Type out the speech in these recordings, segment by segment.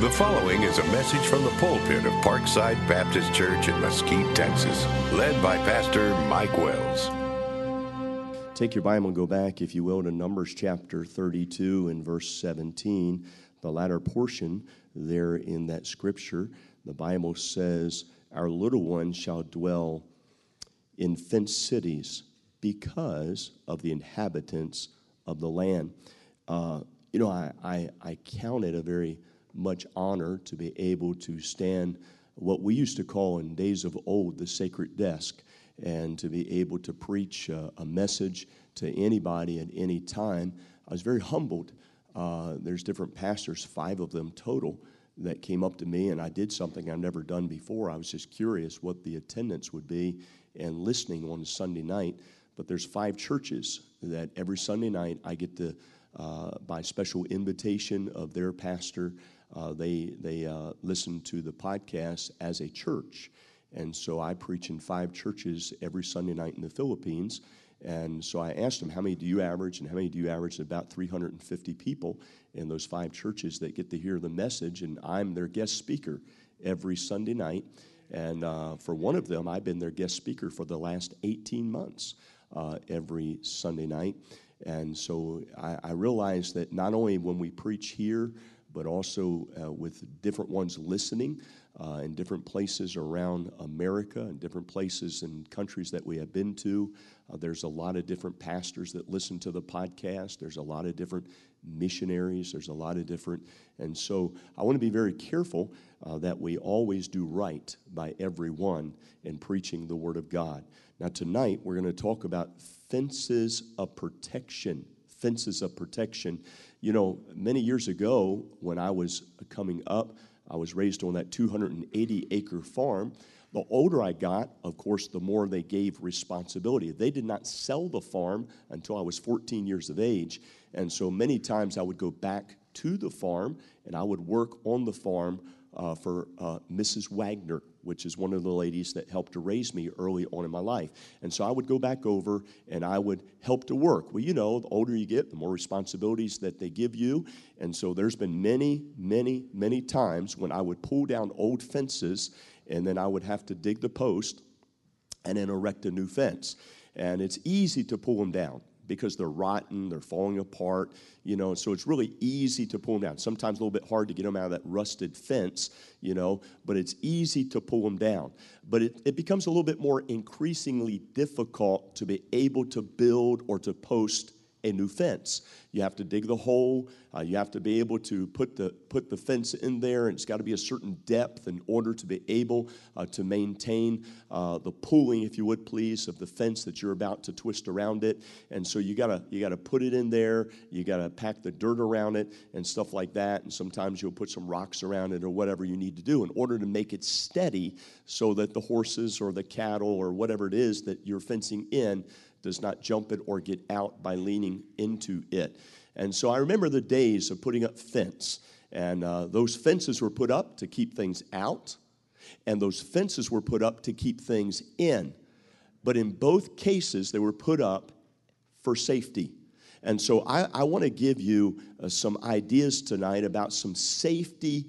The following is a message from the pulpit of Parkside Baptist Church in Mesquite, Texas, led by Pastor Mike Wells. Take your Bible and go back, if you will, to Numbers chapter 32 and verse 17. The latter portion there in that scripture, the Bible says, "Our little ones shall dwell in fenced cities because of the inhabitants of the land." I count it a very much honor to be able to stand what we used to call in days of old the sacred desk, and to be able to preach a message to anybody at any time. I was very humbled. There's different pastors, 5 of them total, that came up to me, and I did something I've never done before. I was just curious what the attendance would be and listening on Sunday night. But there's 5 churches that every Sunday night I get to, by special invitation of their pastor, they listen to the podcast as a church. And so I preach in 5 churches every Sunday night in the Philippines. And so I asked them, how many do you average? And how many do you average? About 350 people in those 5 churches that get to hear the message. And I'm their guest speaker every Sunday night. And for one of them, I've been their guest speaker for the last 18 months every Sunday night. And so I realized that not only when we preach here, but also with different ones listening in different places around America and different places and countries that we have been to. There's a lot of different pastors that listen to the podcast. There's a lot of different missionaries. There's a lot of different. And so I want to be very careful that we always do right by everyone in preaching the Word of God. Now tonight we're going to talk about fences of protection. Fences of protection. You know, many years ago when I was coming up, I was raised on that 280-acre farm. The older I got, of course, the more they gave responsibility. They did not sell the farm until I was 14 years of age. And so many times I would go back to the farm and I would work on the farm for Mrs. Wagner, which is one of the ladies that helped to raise me early on in my life. And so I would go back over and I would help to work. Well, you know, the older you get, the more responsibilities that they give you. And so there's been many times when I would pull down old fences and then I would have to dig the post and then erect a new fence. And it's easy to pull them down because they're rotten, they're falling apart, you know, so it's really easy to pull them down. Sometimes a little bit hard to get them out of that rusted fence, you know, but it's easy to pull them down. But it becomes a little bit more increasingly difficult to be able to build or to post a new fence. You have to dig the hole. You have to be able to put the fence in there, and it's got to be a certain depth in order to be able to maintain the pulling, if you would please, of the fence that you're about to twist around it. And so you gotta put it in there. You gotta pack the dirt around it and stuff like that. And sometimes you'll put some rocks around it or whatever you need to do in order to make it steady, so that the horses or the cattle or whatever it is that you're fencing in does not jump it or get out by leaning into it. And so I remember the days of putting up fence. And those fences were put up to keep things out, and those fences were put up to keep things in. But in both cases, they were put up for safety. And so I want to give you some ideas tonight about some safety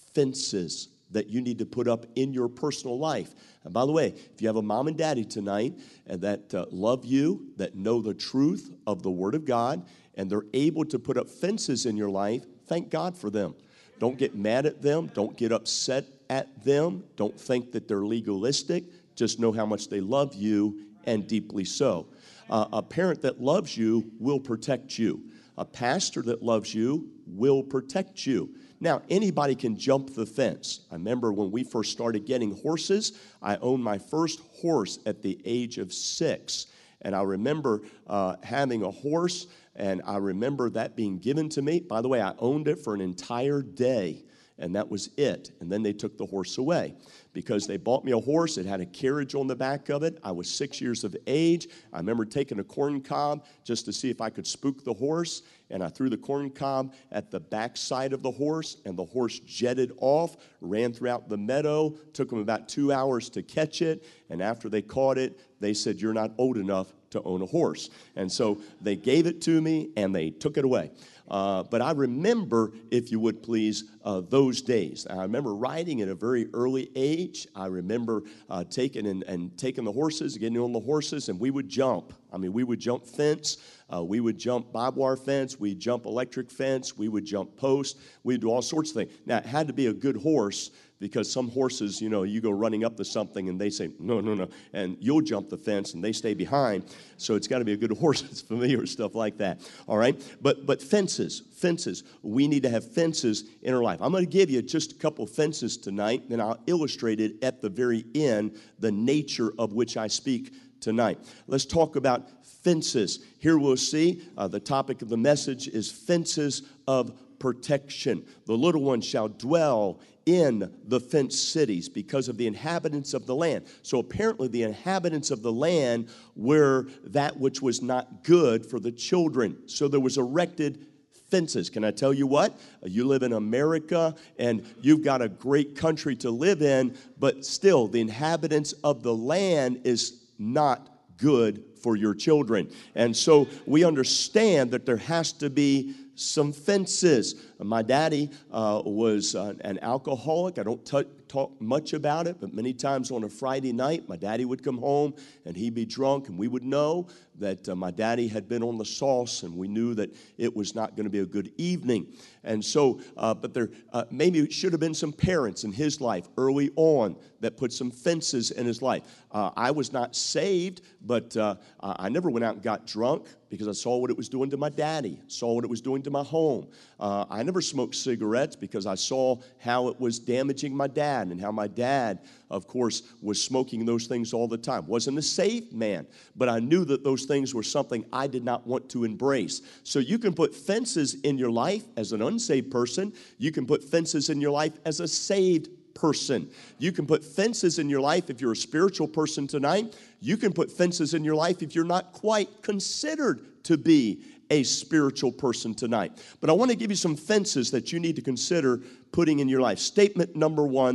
fences that you need to put up in your personal life. And by the way, if you have a mom and daddy tonight that love you, that know the truth of the Word of God, and they're able to put up fences in your life, thank God for them. Don't get mad at them. Don't get upset at them. Don't think that they're legalistic. Just know how much they love you, and deeply so. A parent that loves you will protect you. A pastor that loves you will protect you. Now, anybody can jump the fence. I remember when we first started getting horses, I owned my first horse at the age of 6. And I remember having a horse, and I remember that being given to me. By the way, I owned it for an entire day, and that was it. And then they took the horse away. because they bought me a horse. It had a carriage on the back of it. I was 6 years of age. I remember taking a corn cob just to see if I could spook the horse, and I threw the corn cob at the back side of the horse, and the horse jetted off, ran throughout the meadow. Took them about 2 hours to catch it, and after they caught it, they said, "You're not old enough to own a horse." And so they gave it to me, and they took it away. But I remember, if you would please, those days. I remember riding at a very early age. I remember taking the horses, getting on the horses, and we would jump. I mean, we would jump fence. We would jump barbed wire fence. We'd jump electric fence. We would jump post. We'd do all sorts of things. Now, it had to be a good horse, because some horses, you go running up to something and they say, no, and you'll jump the fence and they stay behind. So it's got to be a good horse that's familiar with stuff like that, all right? But fences, we need to have fences in our life. I'm going to give you just a couple fences tonight, and I'll illustrate it at the very end, the nature of which I speak tonight. Let's talk about fences. Here we'll see the topic of the message is fences of protection. The little one shall dwell in the fenced cities because of the inhabitants of the land. So apparently the inhabitants of the land were that which was not good for the children. So there was erected fences. Can I tell you what? You live in America and you've got a great country to live in, but still the inhabitants of the land is not good for your children. And so we understand that there has to be some fences. My daddy was an alcoholic. I don't talk much about it, but many times on a Friday night, my daddy would come home and he'd be drunk, and we would know that my daddy had been on the sauce, and we knew that it was not going to be a good evening. And so, but there maybe it should have been some parents in his life early on that put some fences in his life. I was not saved, but I never went out and got drunk because I saw what it was doing to my daddy, saw what it was doing to my home. I never smoked cigarettes because I saw how it was damaging my dad, and how my dad, of course, was smoking those things all the time. Wasn't a saved man, but I knew that those things were something I did not want to embrace. So you can put fences in your life as an unsaved person. You can put fences in your life as a saved person. You can put fences in your life if you're a spiritual person tonight. You can put fences in your life if you're not quite considered to be a spiritual person tonight. But I want to give you some fences that you need to consider putting in your life. Statement number one,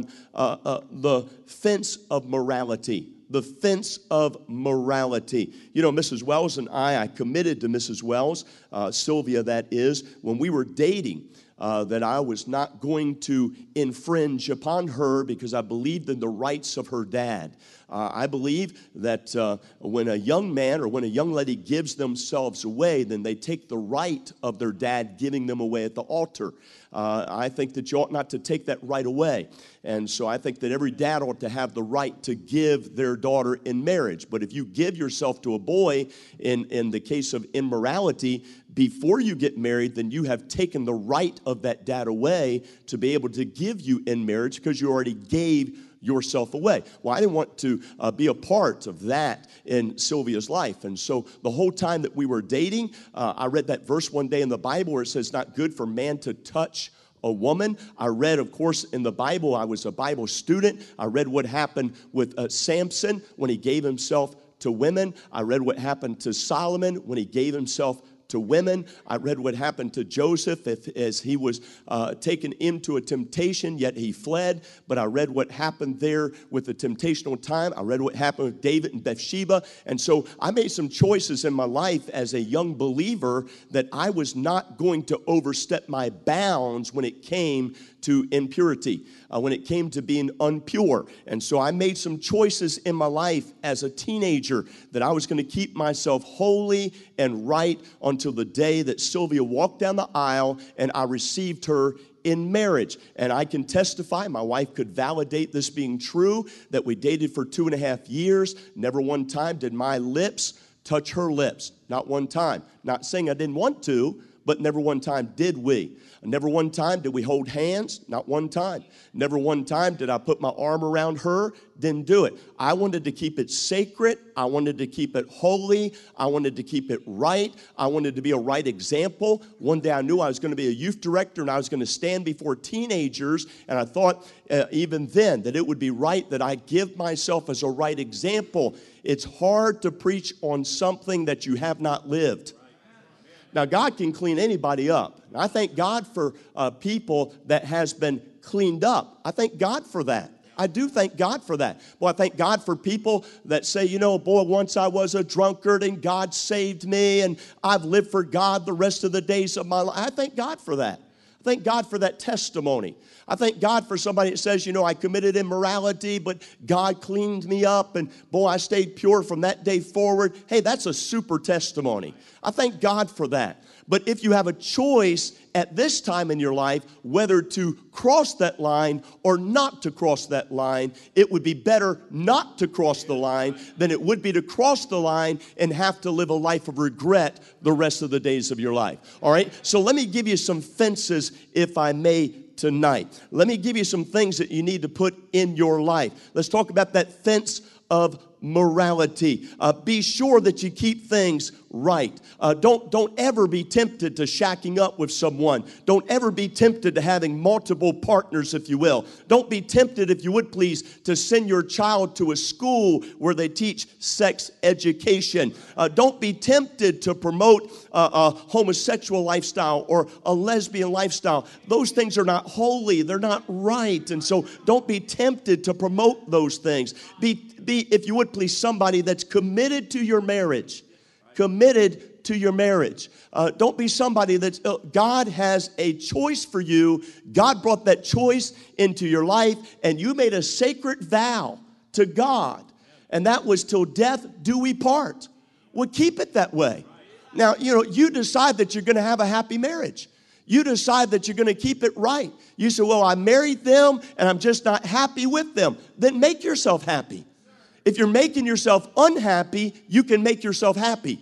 the fence of morality. The fence of morality. You know, Mrs. Wells and I committed to Mrs. Wells, Sylvia that is, when we were dating, that I was not going to infringe upon her because I believed in the rights of her dad. I believe that when a young man or when a young lady gives themselves away, then they take the right of their dad giving them away at the altar. I think that you ought not to take that right away. And so I think that every dad ought to have the right to give their daughter in marriage. But if you give yourself to a boy in the case of immorality before you get married, then you have taken the right of that dad away to be able to give you in marriage because you already gave yourself away. Well, I didn't want to be a part of that in Sylvia's life. And so the whole time that we were dating, I read that verse one day in the Bible where it says, not good for man to touch a woman. I read, of course, in the Bible, I was a Bible student. I read what happened with Samson when he gave himself to women. I read what happened to Solomon when he gave himself to women. I read what happened to Joseph as he was taken into a temptation, yet he fled. But I read what happened there with the temptational time. I read what happened with David and Bathsheba. And so I made some choices in my life as a young believer that I was not going to overstep my bounds when it came to impurity, when it came to being unpure. And so I made some choices in my life as a teenager that I was going to keep myself holy and right until the day that Sylvia walked down the aisle and I received her in marriage. And I can testify, my wife could validate this being true, that we dated for 2.5 years. Never one time did my lips touch her lips. Not one time. Not saying I didn't want to, but never one time did we. Never one time did we hold hands, not one time. Never one time did I put my arm around her, didn't do it. I wanted to keep it sacred. I wanted to keep it holy. I wanted to keep it right. I wanted to be a right example. One day I knew I was going to be a youth director and I was going to stand before teenagers, and I thought even then that it would be right that I give myself as a right example. It's hard to preach on something that you have not lived. Now, God can clean anybody up. And I thank God for people that has been cleaned up. I thank God for that. I do thank God for that. Well, I thank God for people that say, you know, boy, once I was a drunkard and God saved me and I've lived for God the rest of the days of my life. I thank God for that. I thank God for that testimony. I thank God for somebody that says, you know, I committed immorality, but God cleaned me up, and boy, I stayed pure from that day forward. Hey, that's a super testimony. I thank God for that. But if you have a choice at this time in your life whether to cross that line or not to cross that line, it would be better not to cross the line than it would be to cross the line and have to live a life of regret the rest of the days of your life. All right? So let me give you some fences, if I may, tonight. Let me give you some things that you need to put in your life. Let's talk about that fence of morality. Be sure that you keep things right. Don't ever be tempted to shacking up with someone. Don't ever be tempted to having multiple partners, if you will. Don't be tempted, if you would please, to send your child to a school where they teach sex education. Don't be tempted to promote a homosexual lifestyle or a lesbian lifestyle. Those things are not holy. They're not right. And so don't be tempted to promote those things. Be, if you would please, somebody that's committed to your marriage. Committed to your marriage. Don't be somebody that's, God has a choice for you. God brought that choice into your life, and you made a sacred vow to God. And that was till death do we part. Well, keep it that way. Now, you know, you decide that you're going to have a happy marriage. You decide that you're going to keep it right. You say, well, I married them, and I'm just not happy with them. Then make yourself happy. If you're making yourself unhappy, you can make yourself happy.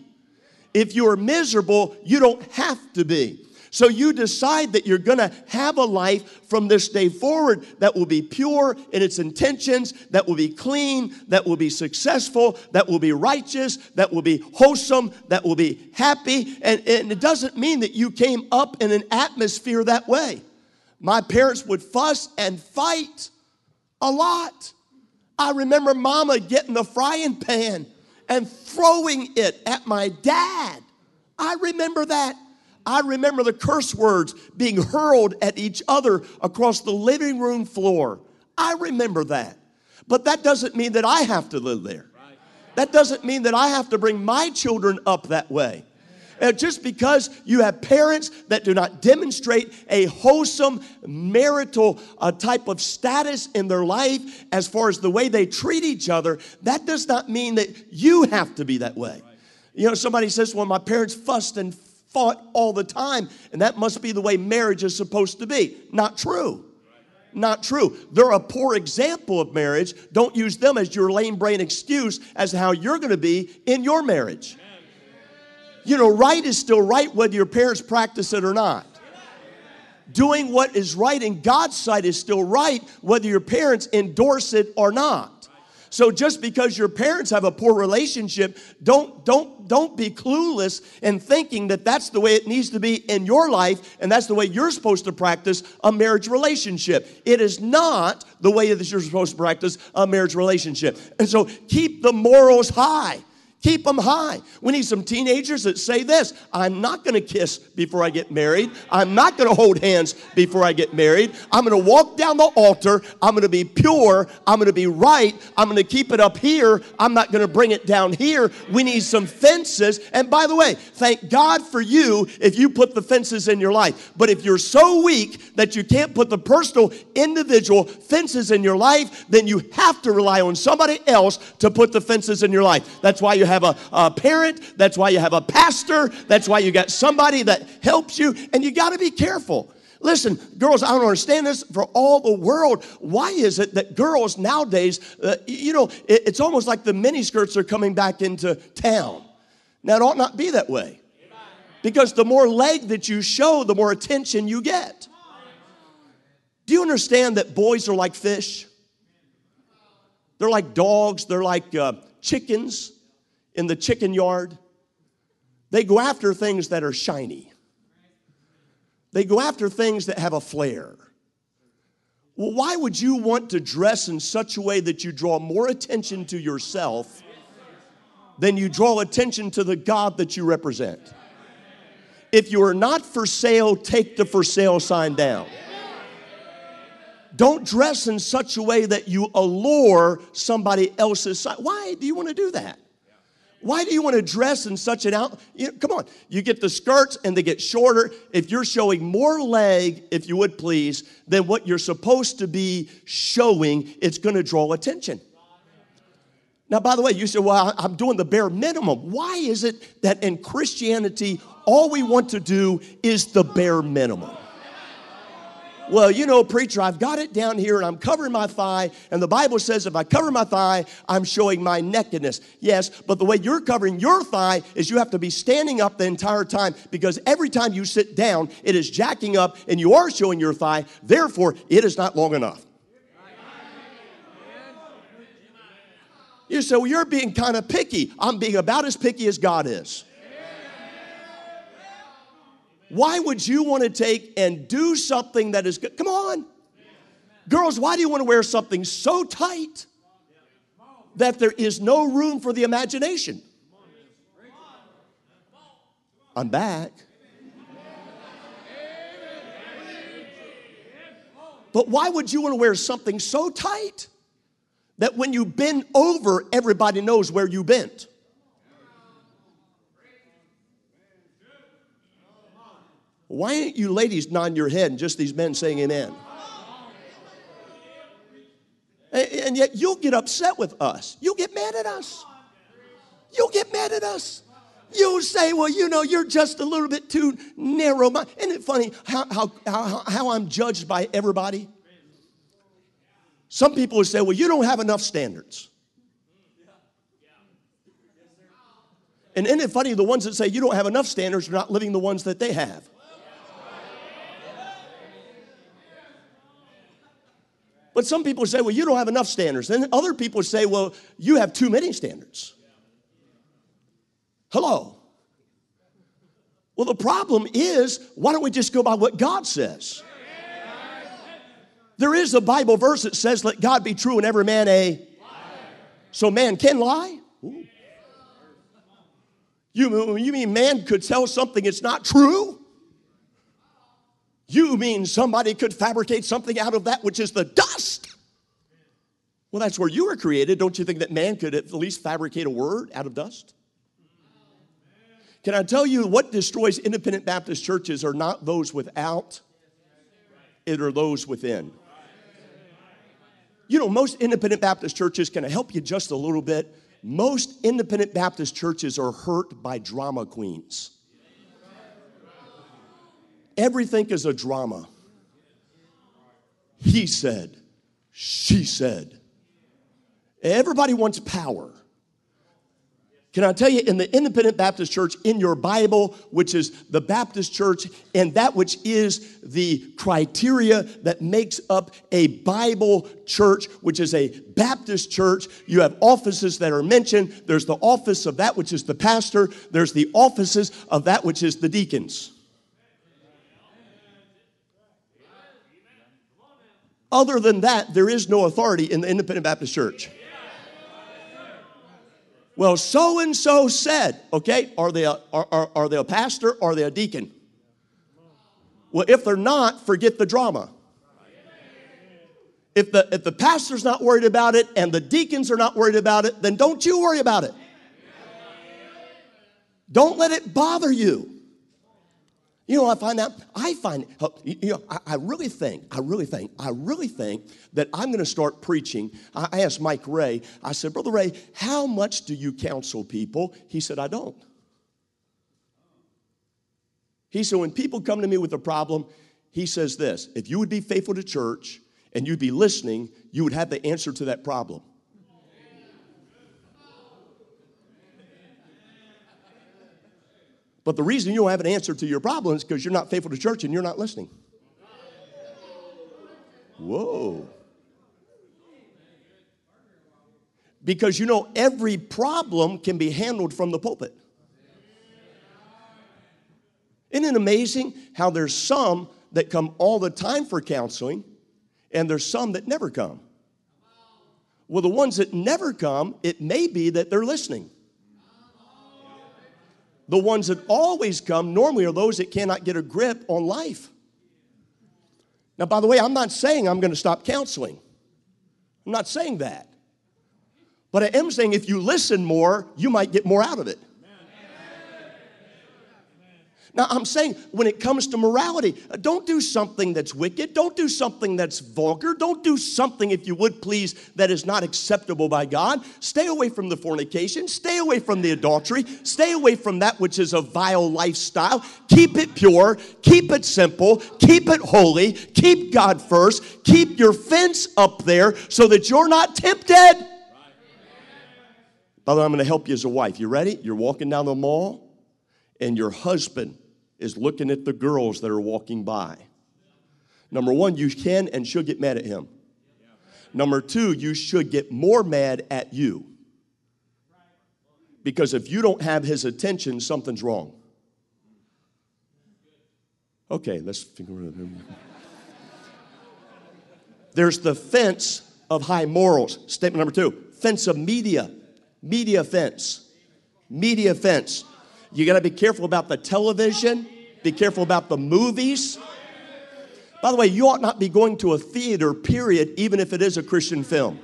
If you're miserable, you don't have to be. So you decide that you're going to have a life from this day forward that will be pure in its intentions, that will be clean, that will be successful, that will be righteous, that will be wholesome, that will be happy. And it doesn't mean that you came up in an atmosphere that way. My parents would fuss and fight a lot. I remember Mama getting the frying pan and throwing it at my dad. I remember that. I remember the curse words being hurled at each other across the living room floor. I remember that. But that doesn't mean that I have to live there. That doesn't mean that I have to bring my children up that way. Just because you have parents that do not demonstrate a wholesome marital type of status in their life as far as the way they treat each other, that does not mean that you have to be that way. You know, somebody says, well, my parents fussed and fought all the time, and that must be the way marriage is supposed to be. Not true. Not true. They're a poor example of marriage. Don't use them as your lame brain excuse as to how you're going to be in your marriage. You know, right is still right whether your parents practice it or not. Doing what is right in God's sight is still right whether your parents endorse it or not. So just because your parents have a poor relationship, don't be clueless in thinking that that's the way it needs to be in your life and that's the way you're supposed to practice a marriage relationship. It is not the way that you're supposed to practice a marriage relationship. And so keep the morals high. Keep them high. We need some teenagers that say this: I'm not going to kiss before I get married. I'm not going to hold hands before I get married. I'm going to walk down the altar. I'm going to be pure. I'm going to be right. I'm going to keep it up here. I'm not going to bring it down here. We need some fences. And by the way, thank God for you if you put the fences in your life. But if you're so weak that you can't put the personal, individual fences in your life, then you have to rely on somebody else to put the fences in your life. That's why you have a parent. That's why you have a pastor. That's why you got somebody that helps you. And you got to be careful. Listen, girls, I don't understand this for all the world. Why is it that girls nowadays, it's almost like the miniskirts are coming back into town? Now, it ought not be that way. Because the more leg that you show, the more attention you get. Do you understand that boys are like fish? They're like dogs. They're like chickens in the chicken yard. They go after things that are shiny. They go after things that have a flair. Well, why would you want to dress in such a way that you draw more attention to yourself than you draw attention to the God that you represent? If you are not for sale, take the for sale sign down. Don't dress in such a way that you allure somebody else's sight. Why do you want to do that? Why do you want to dress in such an come on, you get the skirts and they get shorter. If you're showing more leg, if you would please, than what you're supposed to be showing, it's going to draw attention. Now, by the way, you say, well, I'm doing the bare minimum. Why is it that in Christianity, all we want to do is the bare minimum? Well, you know, preacher, I've got it down here and I'm covering my thigh. And the Bible says if I cover my thigh, I'm showing my nakedness. Yes, but the way you're covering your thigh is you have to be standing up the entire time, because every time you sit down, it is jacking up and you are showing your thigh. Therefore, it is not long enough. You say, well, you're being kind of picky. I'm being about as picky as God is. Why would you want to take and do something that is good? Come on. Girls, why do you want to wear something so tight that there is no room for the imagination? I'm back. But why would you want to wear something so tight that when you bend over, everybody knows where you bent? Why ain't you ladies nodding your head and just these men saying amen? And yet you'll get upset with us. You'll get mad at us. You'll get mad at us. You'll say, well, you know, you're just a little bit too narrow-minded. Isn't it funny how I'm judged by everybody? Some people will say, well, you don't have enough standards. And isn't it funny, the ones that say you don't have enough standards are not living the ones that they have. But some people say, well, you don't have enough standards. And other people say, well, you have too many standards. Hello. Well, the problem is, why don't we just go by what God says? There is a Bible verse that says, let God be true and every man a liar. So man can lie? Ooh. You mean man could tell something it's not true? You mean somebody could fabricate something out of that which is the dust? Well, that's where you were created. Don't you think that man could at least fabricate a word out of dust? Can I tell you what destroys independent Baptist churches are not those without, it are those within. You know, most independent Baptist churches, can I help you just a little bit? Most independent Baptist churches are hurt by drama queens. Everything is a drama. He said, she said. Everybody wants power. Can I tell you, in the independent Baptist church, in your Bible, which is the Baptist church, and that which is the criteria that makes up a Bible church, which is a Baptist church, you have offices that are mentioned. There's the office of that which is the pastor. There's the offices of that which is the deacons. Other than that, there is no authority in the independent Baptist church. Well, so-and-so said, okay, are they a pastor or are they a deacon? Well, if they're not, forget the drama. If the pastor's not worried about it and the deacons are not worried about it, then don't you worry about it. Don't let it bother you. You know, I really think that I'm going to start preaching. I asked Mike Ray, I said, Brother Ray, how much do you counsel people? He said, I don't. He said, when people come to me with a problem, he says this, if you would be faithful to church and you'd be listening, you would have the answer to that problem. But the reason you don't have an answer to your problem is because you're not faithful to church and you're not listening. Whoa. Because you know every problem can be handled from the pulpit. Isn't it amazing how there's some that come all the time for counseling and there's some that never come? Well, the ones that never come, it may be that they're listening. The ones that always come normally are those that cannot get a grip on life. Now, by the way, I'm not saying I'm going to stop counseling. I'm not saying that. But I am saying if you listen more, you might get more out of it. Now, I'm saying when it comes to morality, don't do something that's wicked. Don't do something that's vulgar. Don't do something, if you would please, that is not acceptable by God. Stay away from the fornication. Stay away from the adultery. Stay away from that which is a vile lifestyle. Keep it pure. Keep it simple. Keep it holy. Keep God first. Keep your fence up there so that you're not tempted. By the way, I'm going to help you as a wife. You ready? You're walking down the mall, and your husband is looking at the girls that are walking by. Number one, you can and should get mad at him. Number two, you should get more mad at you. Because if you don't have his attention, something's wrong. Okay, let's figure it out. There's the fence of high morals. Statement number two, fence of media. Media fence. Media fence. You got to be careful about the television. Be careful about the movies. By the way, you ought not be going to a theater, period, even if it is a Christian film.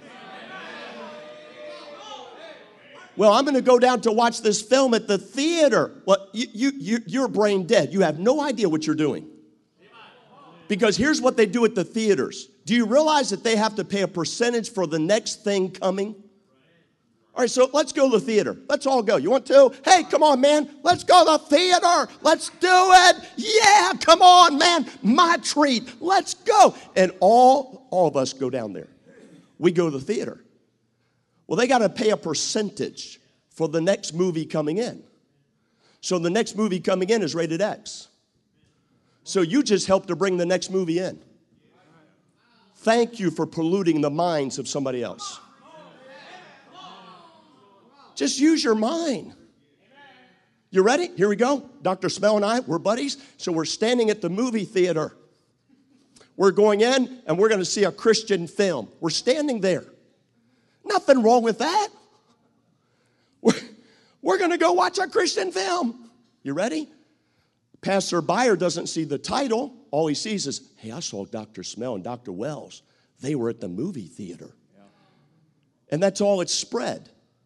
Well, I'm going to go down to watch this film at the theater. Well, you're brain dead. You have no idea what you're doing. Because here's what they do at the theaters. Do you realize that they have to pay a percentage for the next thing coming? All right, so let's go to the theater. Let's all go. You want to? Hey, come on, man. Let's go to the theater. Let's do it. Yeah, come on, man. My treat. Let's go. And all of us go down there. We go to the theater. Well, they got to pay a percentage for the next movie coming in. So the next movie coming in is rated X. So you just helped to bring the next movie in. Thank you for polluting the minds of somebody else. Just use your mind. You ready? Here we go. Dr. Smell and I, we're buddies. So we're standing at the movie theater. We're going in and we're going to see a Christian film. We're standing there. Nothing wrong with that. We're going to go watch a Christian film. You ready? Passerby doesn't see the title. All he sees is, hey, I saw Dr. Smell and Dr. Wells. They were at the movie theater. And that's all it's spread.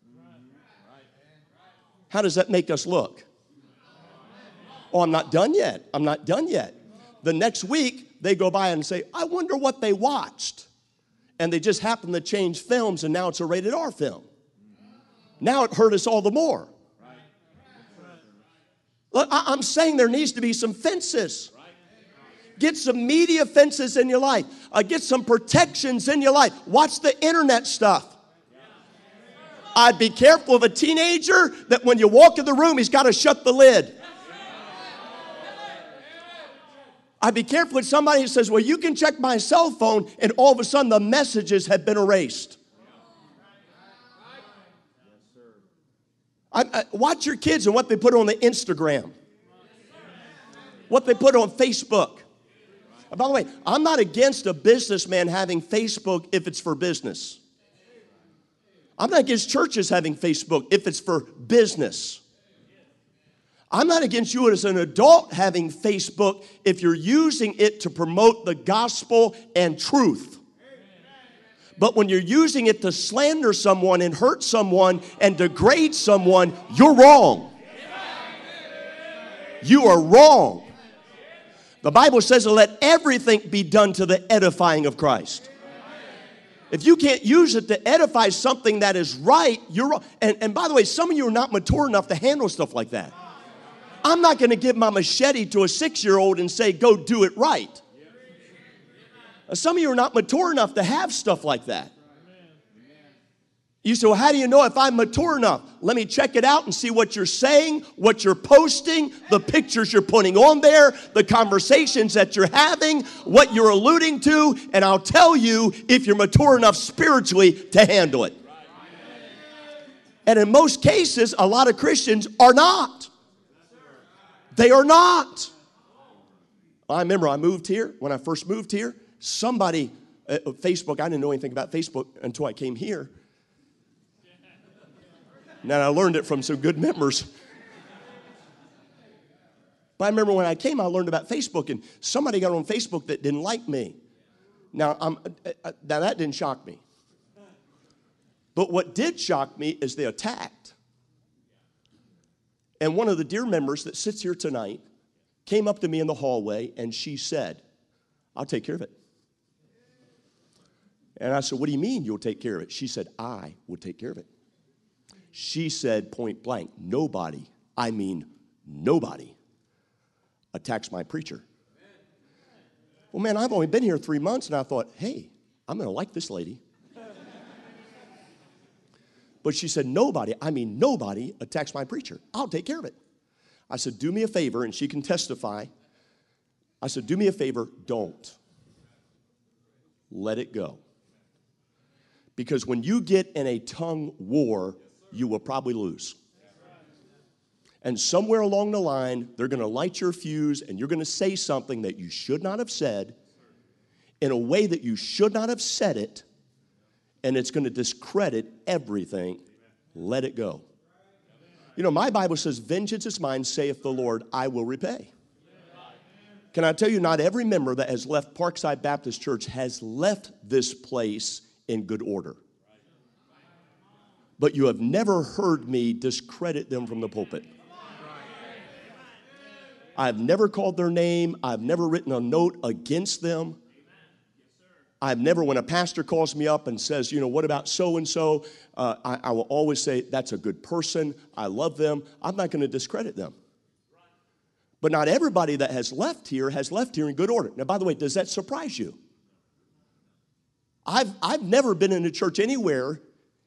How does that make us look? Oh, I'm not done yet. I'm not done yet. The next week, they go by and say, I wonder what they watched. And they just happen to change films, and now it's a rated R film. Now it hurt us all the more. Look, I'm saying there needs to be some fences. Get some media fences in your life. Get some protections in your life. Watch the internet stuff. I'd be careful of a teenager that when you walk in the room, he's got to shut the lid. I'd be careful with somebody who says, well, you can check my cell phone, and all of a sudden the messages have been erased. Watch your kids and what they put on the Instagram, what they put on Facebook. By the way, I'm not against a businessman having Facebook if it's for business. I'm not against churches having Facebook if it's for business. I'm not against you as an adult having Facebook if you're using it to promote the gospel and truth. But when you're using it to slander someone and hurt someone and degrade someone, you're wrong. You are wrong. The Bible says to let everything be done to the edifying of Christ. If you can't use it to edify something that is right, you're wrong. And by the way, some of you are not mature enough to handle stuff like that. I'm not going to give my machete to a 6-year-old and say, go do it right. Some of you are not mature enough to have stuff like that. You say, well, how do you know if I'm mature enough? Let me check it out and see what you're saying, what you're posting, the pictures you're putting on there, the conversations that you're having, what you're alluding to, and I'll tell you if you're mature enough spiritually to handle it. And in most cases, a lot of Christians are not. They are not. I remember I moved here. When I first moved here, somebody, Facebook, I didn't know anything about Facebook until I came here. Now, I learned it from some good members. But I remember when I came, I learned about Facebook, and somebody got on Facebook that didn't like me. Now that didn't shock me. But what did shock me is they attacked. And one of the dear members that sits here tonight came up to me in the hallway, and she said, I'll take care of it. And I said, what do you mean you'll take care of it? She said, I will take care of it. She said point blank, nobody, I mean nobody, attacks my preacher. Well, man, I've only been here 3 months, and I thought, hey, I'm going to like this lady. But she said, nobody, I mean nobody, attacks my preacher. I'll take care of it. I said, do me a favor, and she can testify. I said, do me a favor, don't. Let it go. Because when you get in a tongue war, you will probably lose. And somewhere along the line, they're going to light your fuse, and you're going to say something that you should not have said in a way that you should not have said it, and it's going to discredit everything. Let it go. You know, my Bible says, vengeance is mine, saith the Lord, I will repay. Can I tell you, not every member that has left Parkside Baptist Church has left this place in good order. But you have never heard me discredit them from the pulpit. I've never called their name. I've never written a note against them. I've never, when a pastor calls me up and says, you know, what about so-and-so? I will always say, that's a good person. I love them. I'm not going to discredit them. But not everybody that has left here in good order. Now, by the way, does that surprise you? I've never been in a church anywhere,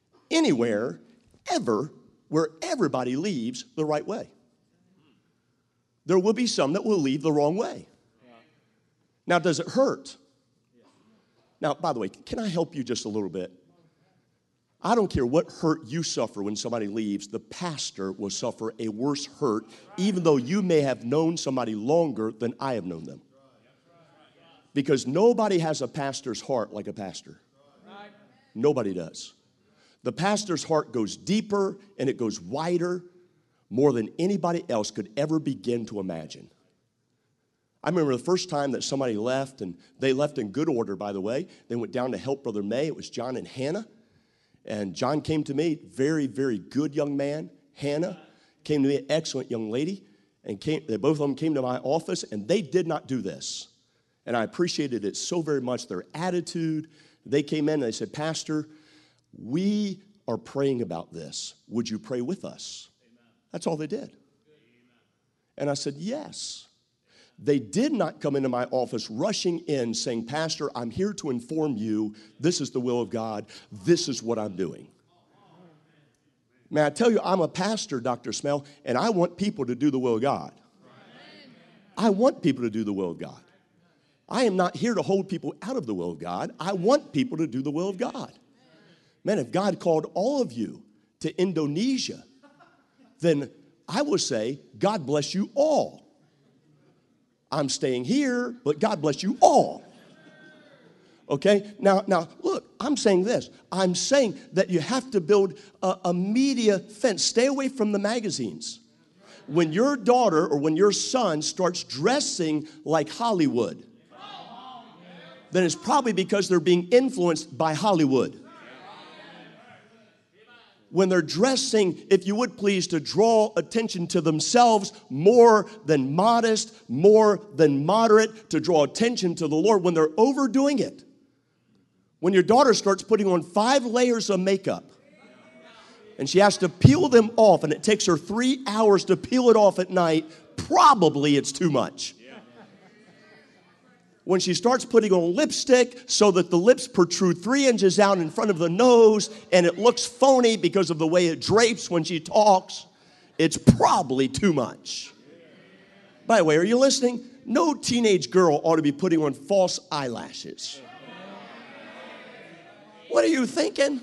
ever, where everybody leaves the right way. There will be some that will leave the wrong way. Now, does it hurt? Now, by the way, can I help you just a little bit? I don't care what hurt you suffer when somebody leaves. The pastor will suffer a worse hurt, even though you may have known somebody longer than I have known them. Because nobody has a pastor's heart like a pastor. Nobody does. The pastor's heart goes deeper and it goes wider more than anybody else could ever begin to imagine. I remember the first time that somebody left, and they left in good order, by the way. They went down to help Brother May. It was John and Hannah. And John came to me, very, very good young man. Hannah came to me, excellent young lady. And both of them came to my office, and they did not do this. And I appreciated it so very much, their attitude. They came in and they said, Pastor, we are praying about this. Would you pray with us? Amen. That's all they did. Amen. And I said, yes. They did not come into my office rushing in saying, Pastor, I'm here to inform you this is the will of God. This is what I'm doing. May I tell you, I'm a pastor, Dr. Smell, and I want people to do the will of God. I want people to do the will of God. I am not here to hold people out of the will of God. I want people to do the will of God. Man, if God called all of you to Indonesia, then I will say, God bless you all. I'm staying here, but God bless you all. Okay? Now, look, I'm saying this. I'm saying that you have to build a media fence. Stay away from the magazines. When your daughter or when your son starts dressing like Hollywood, then it's probably because they're being influenced by Hollywood. When they're dressing, if you would please, to draw attention to themselves more than modest, more than moderate, to draw attention to the Lord, when they're overdoing it. When your daughter starts putting on 5 layers of makeup, and she has to peel them off, and it takes her 3 hours to peel it off at night, probably it's too much. when she starts putting on lipstick so that the lips protrude 3 inches out in front of the nose and it looks phony because of the way it drapes when she talks, it's probably too much. By the way, are you listening? No teenage girl ought to be putting on false eyelashes. What are you thinking?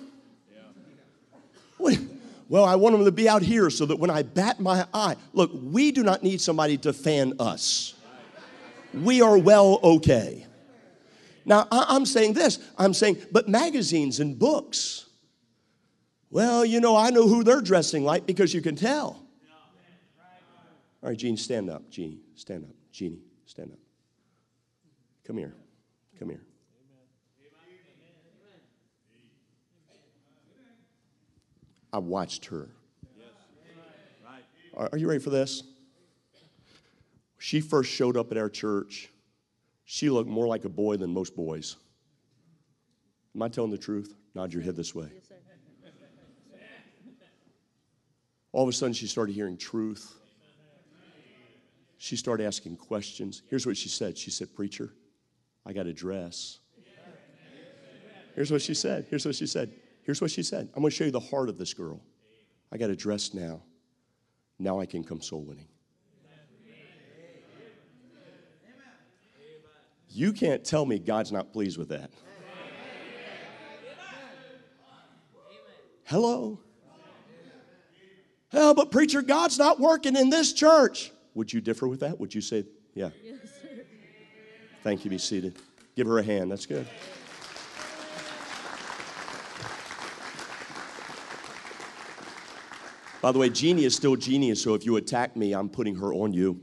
Well, I want them to be out here so that when I bat my eye. Look, we do not need somebody to fan us. We are well okay. Now, I'm saying this. I'm saying, but magazines and books. Well, you know, I know who they're dressing like because you can tell. All right, Jeannie, stand up. Jeannie, stand up. Jeannie, stand up. Come here. Come here. I watched her. Are you ready for this? She first showed up at our church. She looked more like a boy than most boys. Am I telling the truth? Nod your head this way. All of a sudden, she started hearing truth. She started asking questions. Here's what she said. She said, "Preacher, I got a dress." Here's what she said. Here's what she said. Here's what she said. I'm going to show you the heart of this girl. I got a dress now. Now I can come soul winning. You can't tell me God's not pleased with that. Hello? Oh, but preacher, God's not working in this church. Would you differ with that? Would you say, yeah? Yes, sir. Thank you. Be seated. Give her a hand. That's good. By the way, Jeannie is still genius, so if you attack me, I'm putting her on you.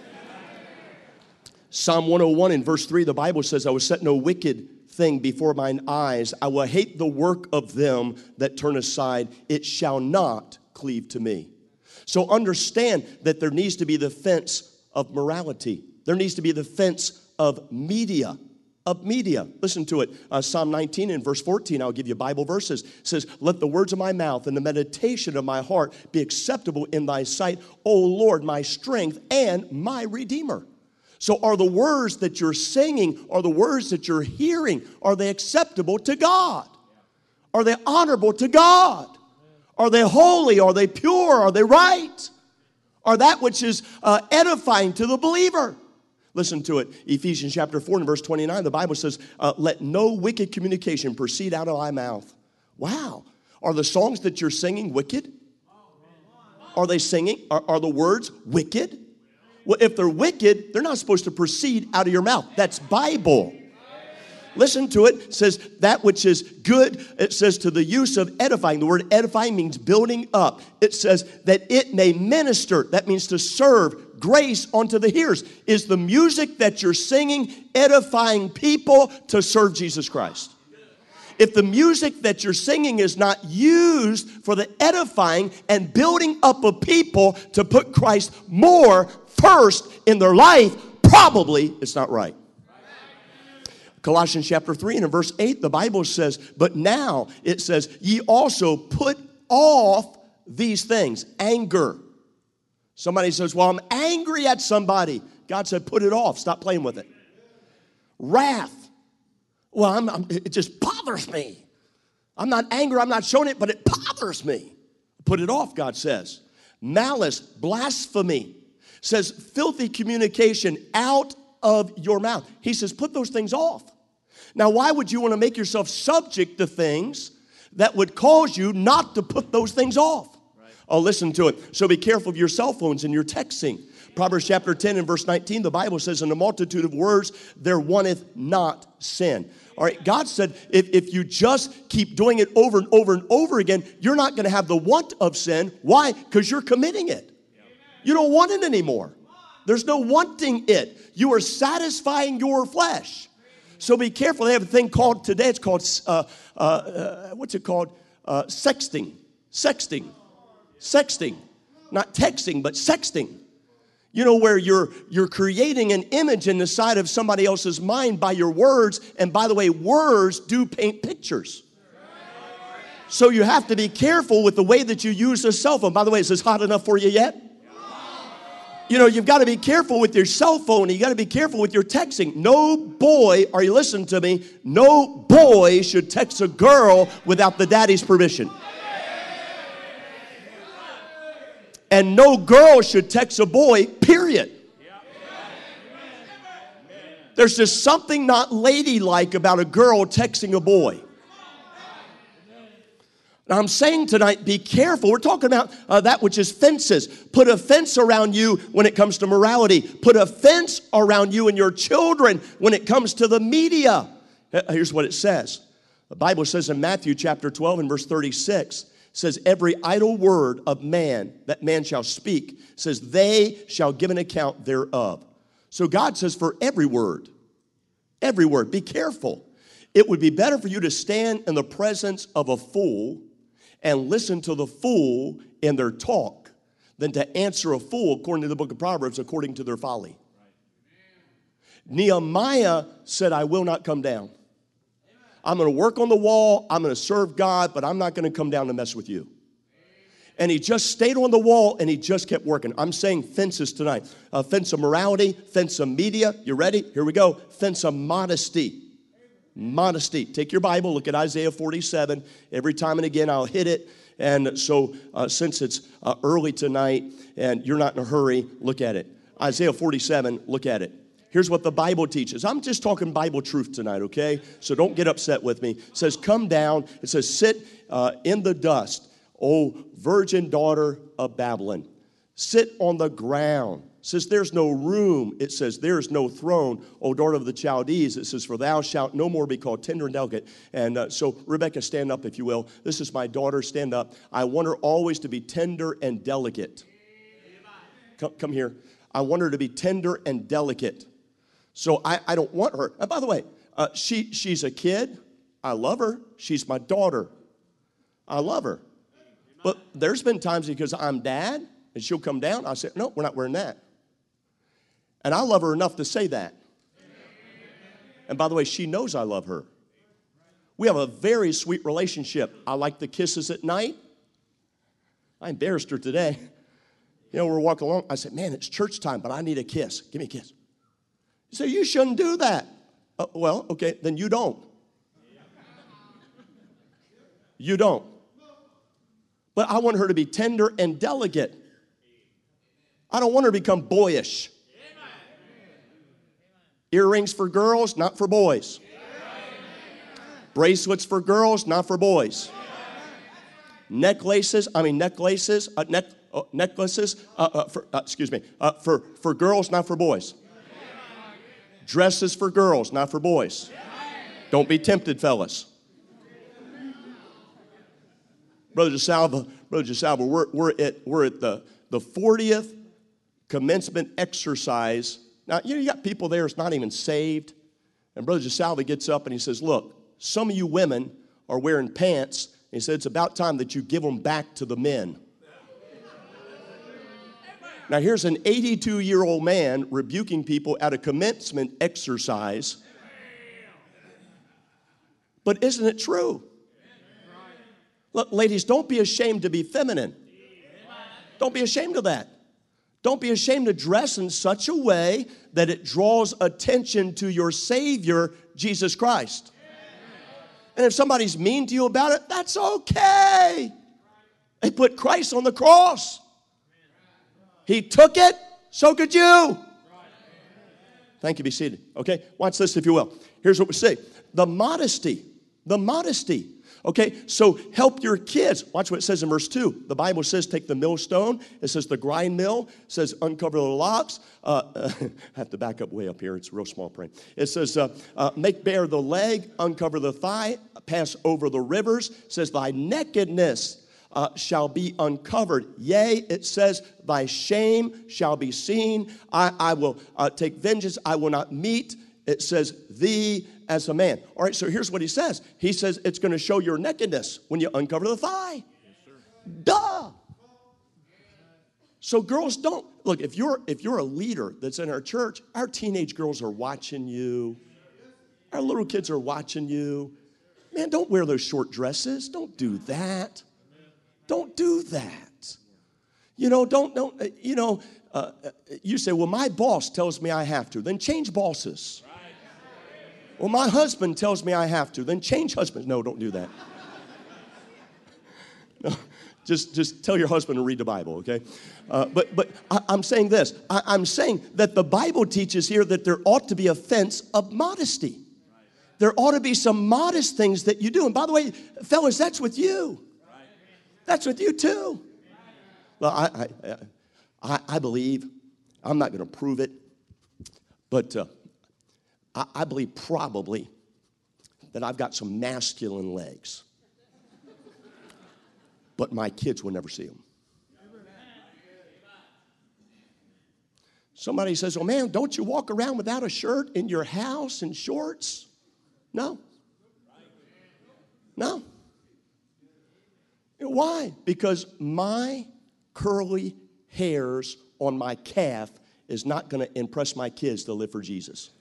Psalm 101 in verse 3, the Bible says, I will set no wicked thing before mine eyes. I will hate the work of them that turn aside. It shall not cleave to me. So understand that there needs to be the fence of morality. There needs to be the fence of media. Listen to it. Psalm 19 in verse 14, I'll give you Bible verses. It says, let the words of my mouth and the meditation of my heart be acceptable in thy sight, O Lord, my strength and my Redeemer. So are the words that you're singing, are the words that you're hearing, are they acceptable to God? Are they honorable to God? Are they holy? Are they pure? Are they right? Are that which is edifying to the believer? Listen to it. Ephesians chapter 4 and verse 29, the Bible says, let no wicked communication proceed out of thy mouth. Wow. Are the songs that you're singing wicked? Are they singing? Are the words wicked? Well, if they're wicked, they're not supposed to proceed out of your mouth. That's Bible. Listen to it. It says that which is good. It says to the use of edifying. The word edifying means building up. It says that it may minister. That means to serve grace unto the hearers. Is the music that you're singing edifying people to serve Jesus Christ? If the music that you're singing is not used for the edifying and building up of people to put Christ more first in their life, probably it's not right. Colossians chapter 3 and in verse 8, the Bible says, but now it says, ye also put off these things. Anger. Somebody says, well, I'm angry at somebody. God said, put it off. Stop playing with it. Wrath. Well, it just bothers me. I'm not angry. I'm not showing it, but it bothers me. Put it off, God says. Malice, blasphemy. Says filthy communication out of your mouth. He says, put those things off. Now, why would you want to make yourself subject to things that would cause you not to put those things off? Right. Oh, listen to it. So be careful of your cell phones and your texting. Proverbs chapter 10 and verse 19, the Bible says, in a multitude of words, there wanteth not sin. All right, God said, if you just keep doing it over and over and over again, you're not going to have the want of sin. Why? Because you're committing it. You don't want it anymore. There's no wanting it. You are satisfying your flesh. So be careful. They have a thing called today. It's called what's it called? Sexting. Not texting, but sexting. You know, where you're creating an image in the side of somebody else's mind by your words. And by the way, words do paint pictures. So you have to be careful with the way that you use a cell phone. By the way, is this hot enough for you yet? You've got to be careful with your cell phone. You got to be careful with your texting. No boy, are you listening to me? No boy should text a girl without the daddy's permission. And no girl should text a boy, period. There's just something not ladylike about a girl texting a boy. Now, I'm saying tonight, be careful. We're talking about that which is fences. Put a fence around you when it comes to morality. Put a fence around you and your children when it comes to the media. Here's what it says. The Bible says in Matthew chapter 12 and verse 36, says, every idle word of man that man shall speak, says, they shall give an account thereof. So God says for every word, be careful. It would be better for you to stand in the presence of a fool and listen to the fool in their talk than to answer a fool, according to the book of Proverbs, according to their folly. Nehemiah said, I will not come down. I'm going to work on the wall. I'm going to serve God, but I'm not going to come down to mess with you. And he just stayed on the wall, and he just kept working. I'm saying fences tonight. Fence of morality, fence of media. You ready? Here we go. Fence of modesty. Modesty. Take your Bible, look at Isaiah 47. Every time and again, I'll hit it. And so since it's early tonight and you're not in a hurry, look at it. Isaiah 47, look at it. Here's what the Bible teaches. I'm just talking Bible truth tonight, okay? So don't get upset with me. It says, come down. It says, sit in the dust, O virgin daughter of Babylon. Sit on the ground. It says, there's no room. It says, there's no throne, O daughter of the Chaldees. It says, for thou shalt no more be called tender and delicate. And so, Rebecca, stand up, if you will. This is my daughter. Stand up. I want her always to be tender and delicate. Come here. I want her to be tender and delicate. So I don't want her. And by the way, she's a kid. I love her. She's my daughter. I love her. But there's been times because I'm dad, and she'll come down. I say, no, we're not wearing that. And I love her enough to say that. And by the way, she knows I love her. We have a very sweet relationship. I like the kisses at night. I embarrassed her today. We're walking along. I said, man, it's church time, but I need a kiss. Give me a kiss. You say, you shouldn't do that. Well, okay, then you don't. You don't. But I want her to be tender and delicate. I don't want her to become boyish. Earrings for girls, not for boys. Bracelets for girls, not for boys. Necklaces for girls, not for boys. Dresses for girls, not for boys. Don't be tempted, fellas. Brother DeSalva, we're at the 40th commencement exercise. Now, you got people there that's not even saved. And Brother DeSalva gets up and he says, look, some of you women are wearing pants. And he said, it's about time that you give them back to the men. Now, here's an 82-year-old man rebuking people at a commencement exercise. But isn't it true? Look, ladies, don't be ashamed to be feminine. Don't be ashamed of that. Don't be ashamed to dress in such a way that it draws attention to your Savior, Jesus Christ. And if somebody's mean to you about it, that's okay. They put Christ on the cross. He took it, so could you. Thank you. Be seated. Okay, watch this if you will. Here's what we say. The modesty. Okay, so help your kids. Watch what it says in verse 2. The Bible says take the millstone. It says the grind mill. It says uncover the locks. I have to back up way up here. It's a real small print. It says make bare the leg, uncover the thigh, pass over the rivers. It says thy nakedness shall be uncovered. Yea, it says thy shame shall be seen. I will take vengeance. I will not meet. It says thee as a man. All right, so here's what he says. He says it's going to show your nakedness when you uncover the thigh. Yes, duh. So girls don't. Look, if you're a leader that's in our church, our teenage girls are watching you. Our little kids are watching you. Man, don't wear those short dresses. Don't do that. Don't do that. You say, well, my boss tells me I have to. Then change bosses. Well, my husband tells me I have to. Then change husbands. No, don't do that. No, just tell your husband to read the Bible, okay? But I'm saying this. I'm saying that the Bible teaches here that there ought to be a fence of modesty. There ought to be some modest things that you do. And by the way, fellas, that's with you. That's with you too. Well, I believe, I'm not going to prove it, but I believe probably that I've got some masculine legs. But my kids will never see them. Somebody says, oh man, don't you walk around without a shirt in your house and shorts? No. No. Why? Because my curly hairs on my calf is not going to impress my kids to live for Jesus.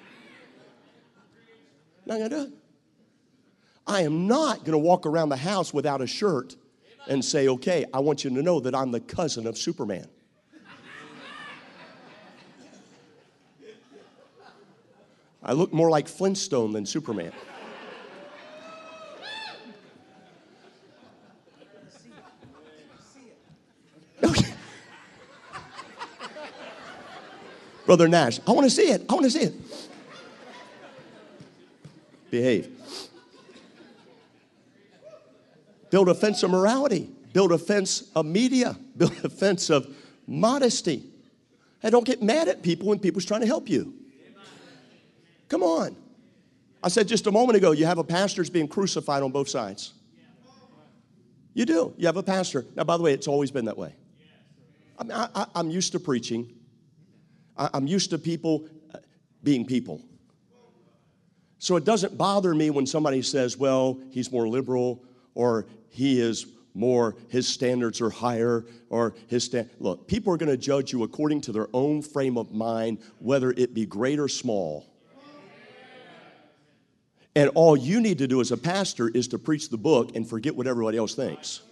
Not going to do it. I am not going to walk around the house without a shirt and say, okay, I want you to know that I'm the cousin of Superman. I look more like Flintstone than Superman. Okay. Brother Nash, I want to see it. I want to see it. Behave. Build a fence of morality. Build a fence of media. Build a fence of modesty. Hey, don't get mad at people when people's trying to help you. Come on. I said just a moment ago, you have a pastor being crucified on both sides. You do. You have a pastor. Now, by the way, it's always been that way. I mean, I'm used to preaching. I'm used to people being people. So it doesn't bother me when somebody says, well, he's more liberal, or he is more, his standards are higher, or look, people are going to judge you according to their own frame of mind, whether it be great or small. And all you need to do as a pastor is to preach the book and forget what everybody else thinks.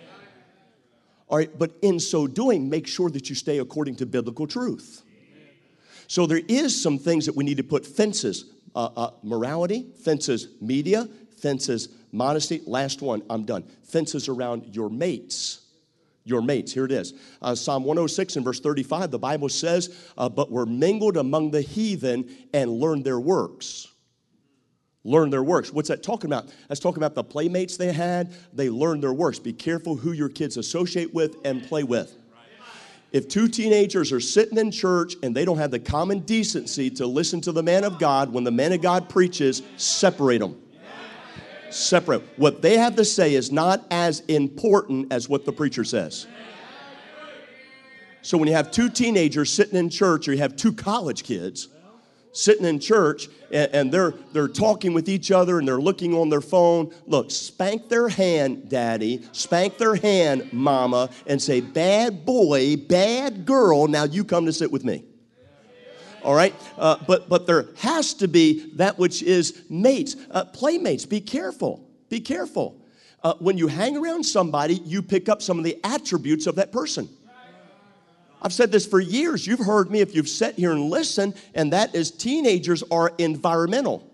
All right, but in so doing, make sure that you stay according to biblical truth. So there is some things that we need to put fences, morality, fences, media, fences, modesty. Last one, I'm done. Fences around your mates. Your mates, here it is. Psalm 106 and verse 35, the Bible says, but were mingled among the heathen and learned their works. Learn their works. What's that talking about? That's talking about the playmates they had. They learned their works. Be careful who your kids associate with and play with. If two teenagers are sitting in church and they don't have the common decency to listen to the man of God when the man of God preaches, separate them. Separate. What they have to say is not as important as what the preacher says. So when you have two teenagers sitting in church, or you have two college kids sitting in church, and they're talking with each other and they're looking on their phone. Look, spank their hand, daddy. Spank their hand, mama, and say, bad boy, bad girl, now you come to sit with me. All right? But there has to be that which is mates, playmates. Be careful. Be careful. When you hang around somebody, you pick up some of the attributes of that person. I've said this for years. You've heard me if you've sat here and listened, and that is teenagers are environmental.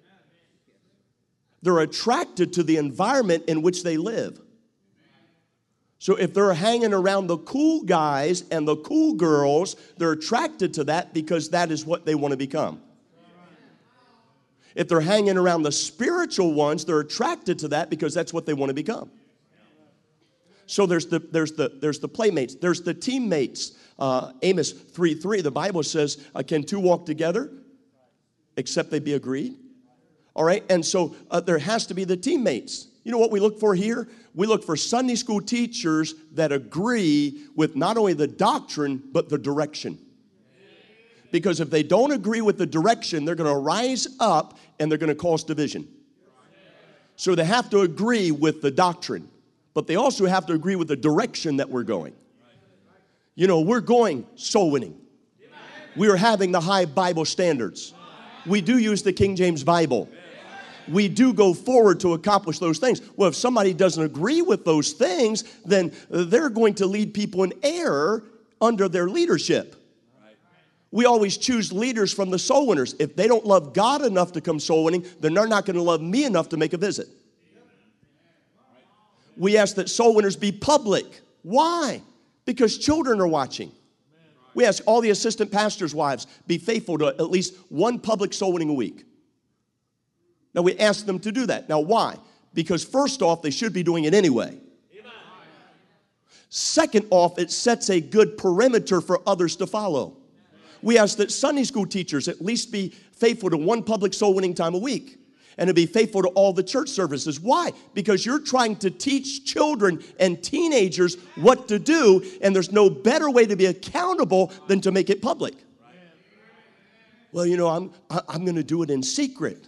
They're attracted to the environment in which they live. So if they're hanging around the cool guys and the cool girls, they're attracted to that because that is what they want to become. If they're hanging around the spiritual ones, they're attracted to that because that's what they want to become. So there's the playmates, there's the teammates. Amos 3:3, the Bible says, can two walk together except they be agreed? All right, and so there has to be the teammates. You know what we look for here? We look for Sunday school teachers that agree with not only the doctrine, but the direction. Because if they don't agree with the direction, they're going to rise up and they're going to cause division. So they have to agree with the doctrine. But they also have to agree with the direction that we're going. You know, we're going soul winning. We are having the high Bible standards. We do use the King James Bible. We do go forward to accomplish those things. Well, if somebody doesn't agree with those things, then they're going to lead people in error under their leadership. We always choose leaders from the soul winners. If they don't love God enough to come soul winning, then they're not going to love me enough to make a visit. We ask that soul winners be public. Why? Because children are watching. We ask all the assistant pastors' wives be faithful to at least one public soul winning a week. Now, we ask them to do that. Now, why? Because first off, they should be doing it anyway. Second off, it sets a good perimeter for others to follow. We ask that Sunday school teachers at least be faithful to one public soul winning time a week and to be faithful to all the church services. Why? Because you're trying to teach children and teenagers what to do, and there's no better way to be accountable than to make it public. Well, you know, I'm going to do it in secret.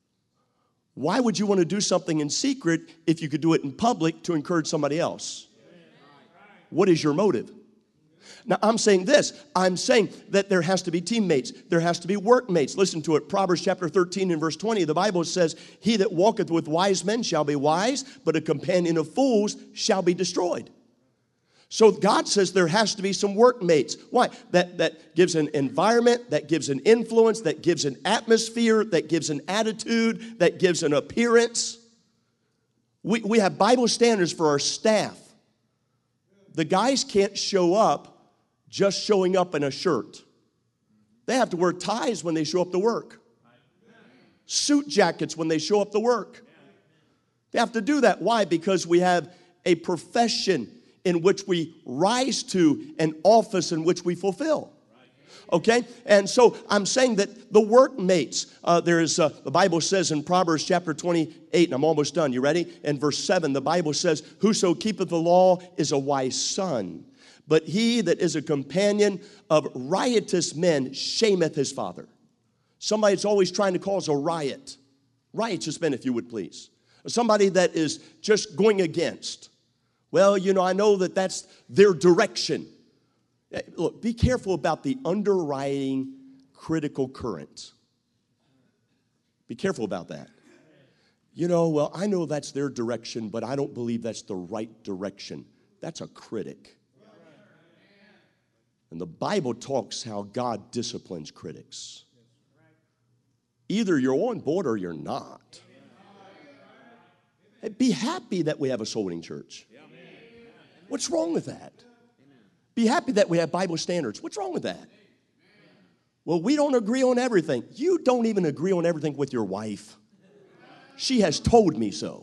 Why would you want to do something in secret if you could do it in public to encourage somebody else? What is your motive? Now, I'm saying this. I'm saying that there has to be teammates. There has to be workmates. Listen to it. Proverbs chapter 13 and verse 20. The Bible says, he that walketh with wise men shall be wise, but a companion of fools shall be destroyed. So God says there has to be some workmates. Why? That gives an environment, that gives an influence, that gives an atmosphere, that gives an attitude, that gives an appearance. We have Bible standards for our staff. The guys can't show up just showing up in a shirt. They have to wear ties when they show up to work. Suit jackets when they show up to work. They have to do that. Why? Because we have a profession in which we rise to, an office in which we fulfill. Okay? And so I'm saying that the workmates, the Bible says in Proverbs chapter 28, and I'm almost done. You ready? In verse 7, the Bible says, whoso keepeth the law is a wise son, but he that is a companion of riotous men shameth his father. Somebody that's always trying to cause a riot. Riotous men, if you would please. Somebody that is just going against. Well, you know, I know that that's their direction. Look, be careful about the underwriting critical current. Be careful about that. You know, well, I know that's their direction, but I don't believe that's the right direction. That's a critic. And the Bible talks how God disciplines critics. Either you're on board or you're not. Hey, be happy that we have a soul winning church. What's wrong with that? Be happy that we have Bible standards. What's wrong with that? Well, we don't agree on everything. You don't even agree on everything with your wife. She has told me so.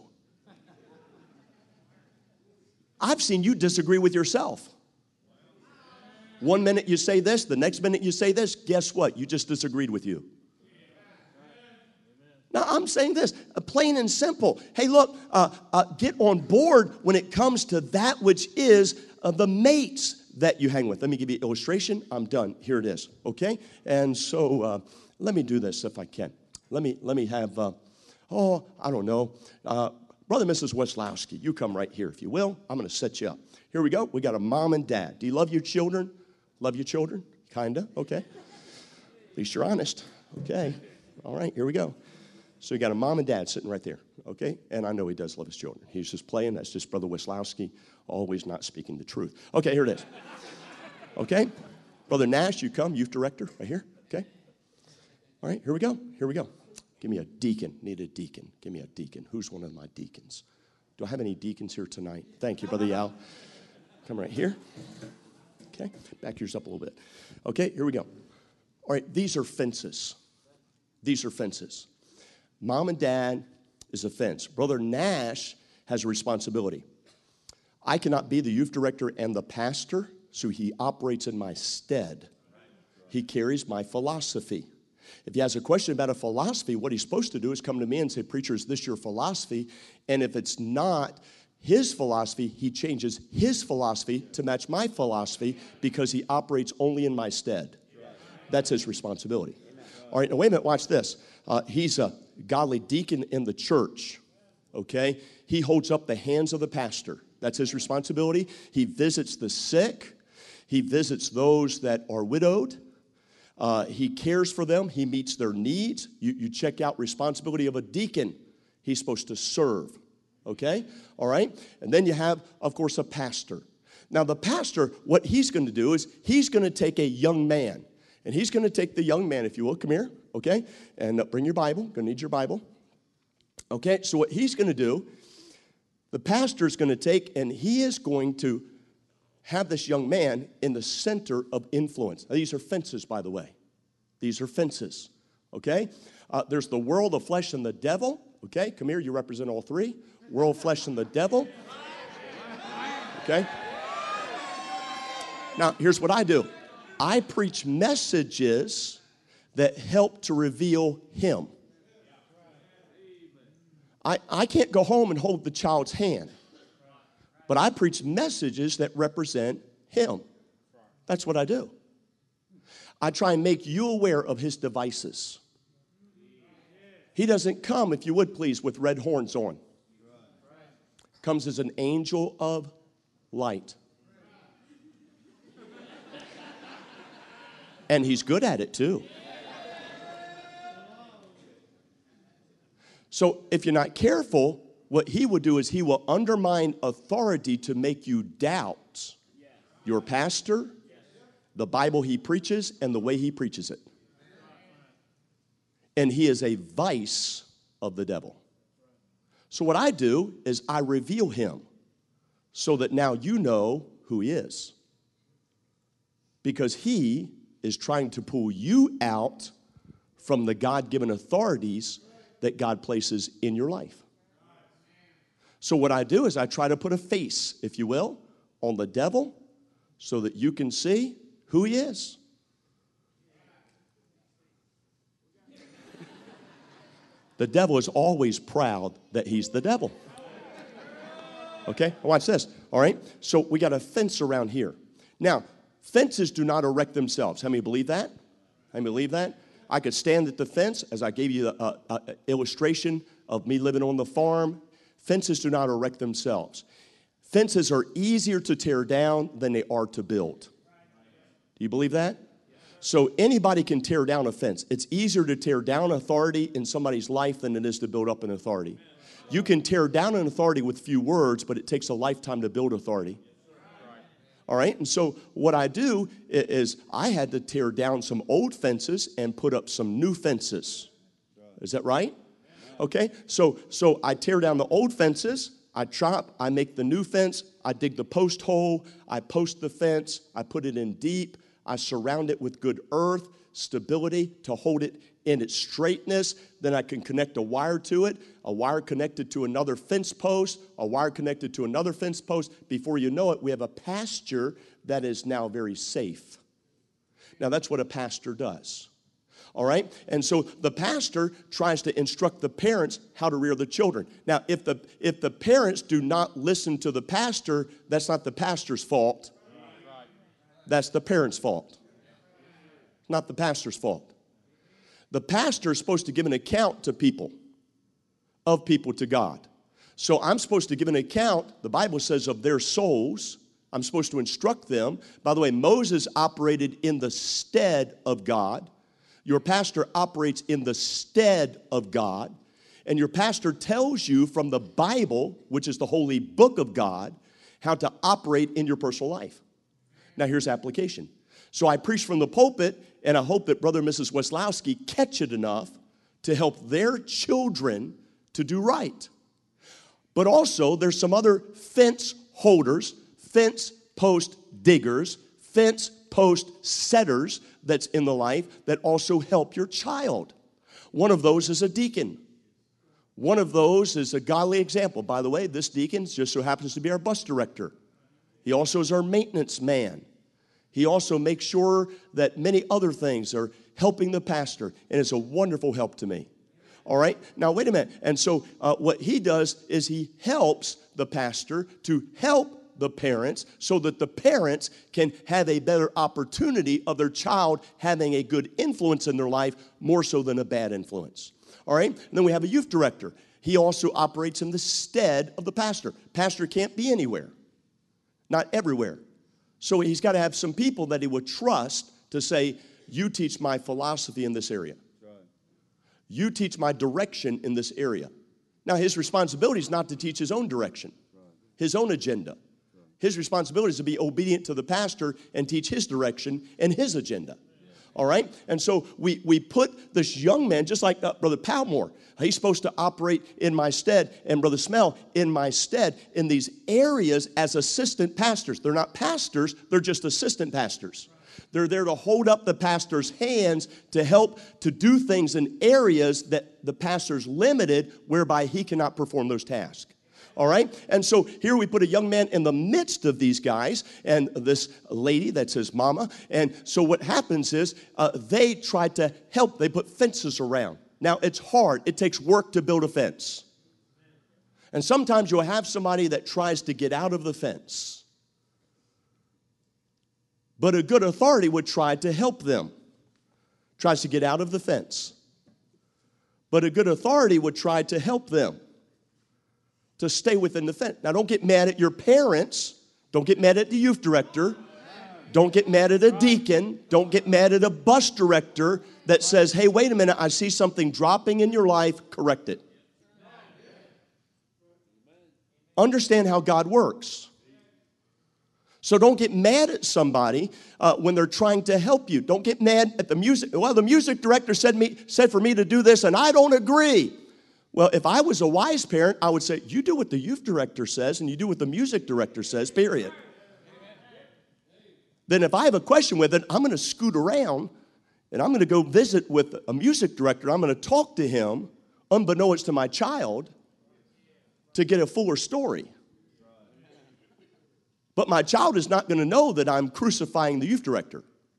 I've seen you disagree with yourself. One minute you say this, the next minute you say this. Guess what? You just disagreed with you. Now, I'm saying this, plain and simple. Hey, look, get on board when it comes to that which is the mates that you hang with. Let me give you an illustration. I'm done. Here it is, okay? And so let me do this if I can. Let me have, I don't know. Brother and Mrs. Weslowski, you come right here if you will. I'm going to set you up. Here we go. We got a mom and dad. Do you love your children? Love your children? Kinda, okay. At least you're honest. Okay. All right, here we go. So you got a mom and dad sitting right there, okay? And I know he does love his children. He's just playing. That's just Brother Weslowski, always not speaking the truth. Okay, here it is. Okay? Brother Nash, you come, youth director, right here, okay? All right, here we go. Here we go. Give me a deacon. Need a deacon. Give me a deacon. Who's one of my deacons? Do I have any deacons here tonight? Thank you, Brother Yao. Come right here. Okay, back yours up a little bit. Okay, here we go. All right, these are fences. These are fences. Mom and dad is a fence. Brother Nash has a responsibility. I cannot be the youth director and the pastor, so he operates in my stead. He carries my philosophy. If he has a question about a philosophy, what he's supposed to do is come to me and say, preacher, is this your philosophy? And if it's not his philosophy, he changes his philosophy to match my philosophy because he operates only in my stead. That's his responsibility. All right, now wait a minute, watch this. He's a godly deacon in the church, okay? He holds up the hands of the pastor. That's his responsibility. He visits the sick. He visits those that are widowed. He cares for them. He meets their needs. You check out responsibility of a deacon. He's supposed to serve, okay? All right? And then you have, of course, a pastor. Now, the pastor, what he's going to do is he's going to take a young man. And he's going to take the young man, if you will. Come here, okay? And bring your Bible. Going to need your Bible. Okay, so what he's going to do, the pastor's going to take, and he is going to have this young man in the center of influence. Now, these are fences, by the way. These are fences, okay? There's the world, the flesh, and the devil. Okay, come here, you represent all three. World, flesh, and the devil. Okay? Now, here's what I do. I preach messages that help to reveal him. I can't go home and hold the child's hand, but I preach messages that represent him. That's what I do. I try and make you aware of his devices. He doesn't come, if you would please, with red horns on. Comes as an angel of light. And he's good at it too. So if you're not careful, what he will do is he will undermine authority to make you doubt your pastor, the Bible he preaches, and the way he preaches it. And he is a vice of the devil. So what I do is I reveal him so that now you know who he is. Because he is trying to pull you out from the God-given authorities that God places in your life. So what I do is I try to put a face, if you will, on the devil so that you can see who he is. The devil is always proud that he's the devil. Okay, watch this. All right, so we got a fence around here. Now, fences do not erect themselves. How many believe that? How many believe that? I could stand at the fence, as I gave you an illustration of me living on the farm. Fences do not erect themselves. Fences are easier to tear down than they are to build. Do you believe that? So anybody can tear down a fence. It's easier to tear down authority in somebody's life than it is to build up an authority. You can tear down an authority with few words, but it takes a lifetime to build authority. All right, and so what I do is I had to tear down some old fences and put up some new fences. Is that right? Okay, so I tear down the old fences, I chop, I make the new fence, I dig the post hole, I post the fence, I put it in deep, I surround it with good earth, stability to hold it in its straightness. Then I can connect a wire to it, a wire connected to another fence post, a wire connected to another fence post. Before you know it, we have a pasture that is now very safe. Now, that's what a pastor does. All right? And so the pastor tries to instruct the parents how to rear the children. Now, if the parents do not listen to the pastor, that's not the pastor's fault. That's the parents' fault. Not the pastor's fault. The pastor is supposed to give an account to people, of people to God. So I'm supposed to give an account, the Bible says, of their souls. I'm supposed to instruct them. By the way, Moses operated in the stead of God. Your pastor operates in the stead of God. And your pastor tells you from the Bible, which is the holy book of God, how to operate in your personal life. Now, here's application. So I preach from the pulpit, and I hope that Brother and Mrs. Weslowski catch it enough to help their children to do right. But also, there's some other fence holders, fence post diggers, fence post setters that's in the life that also help your child. One of those is a deacon. One of those is a godly example. By the way, this deacon just so happens to be our bus director. He also is our maintenance man. He also makes sure that many other things are helping the pastor, and it's a wonderful help to me. All right? Now, wait a minute. And so what he does is he helps the pastor to help the parents so that the parents can have a better opportunity of their child having a good influence in their life more so than a bad influence. All right? And then we have a youth director. He also operates in the stead of the pastor. Pastor can't be anywhere, not everywhere. So he's got to have some people that he would trust to say, you teach my philosophy in this area. You teach my direction in this area. Now, his responsibility is not to teach his own direction, his own agenda. His responsibility is to be obedient to the pastor and teach his direction and his agenda. All right? And so we put this young man, just like Brother Palmore, he's supposed to operate in my stead, and Brother Smell in my stead, in these areas as assistant pastors. They're not pastors, they're just assistant pastors. They're there to hold up the pastor's hands to help to do things in areas that the pastor's limited, whereby he cannot perform those tasks. All right? And so here we put a young man in the midst of these guys and this lady that's his mama. And so what happens is they try to help. They put fences around. Now, it's hard. It takes work to build a fence. And sometimes you'll have somebody that tries to get out of the fence. But a good authority would try to help them. Tries to get out of the fence. But a good authority would try to help them to stay within the fence. Now, don't get mad at your parents. Don't get mad at the youth director. Don't get mad at a deacon. Don't get mad at a bus director that says, hey, wait a minute, I see something dropping in your life, correct it. Understand how God works. So don't get mad at somebody when they're trying to help you. Don't get mad at the music. Well, the music director said for me to do this, and I don't agree. Well, if I was a wise parent, I would say, you do what the youth director says, and you do what the music director says, period. Then if I have a question with it, I'm going to scoot around, and I'm going to go visit with a music director. I'm going to talk to him, unbeknownst to my child, to get a fuller story. But my child is not going to know that I'm crucifying the youth director.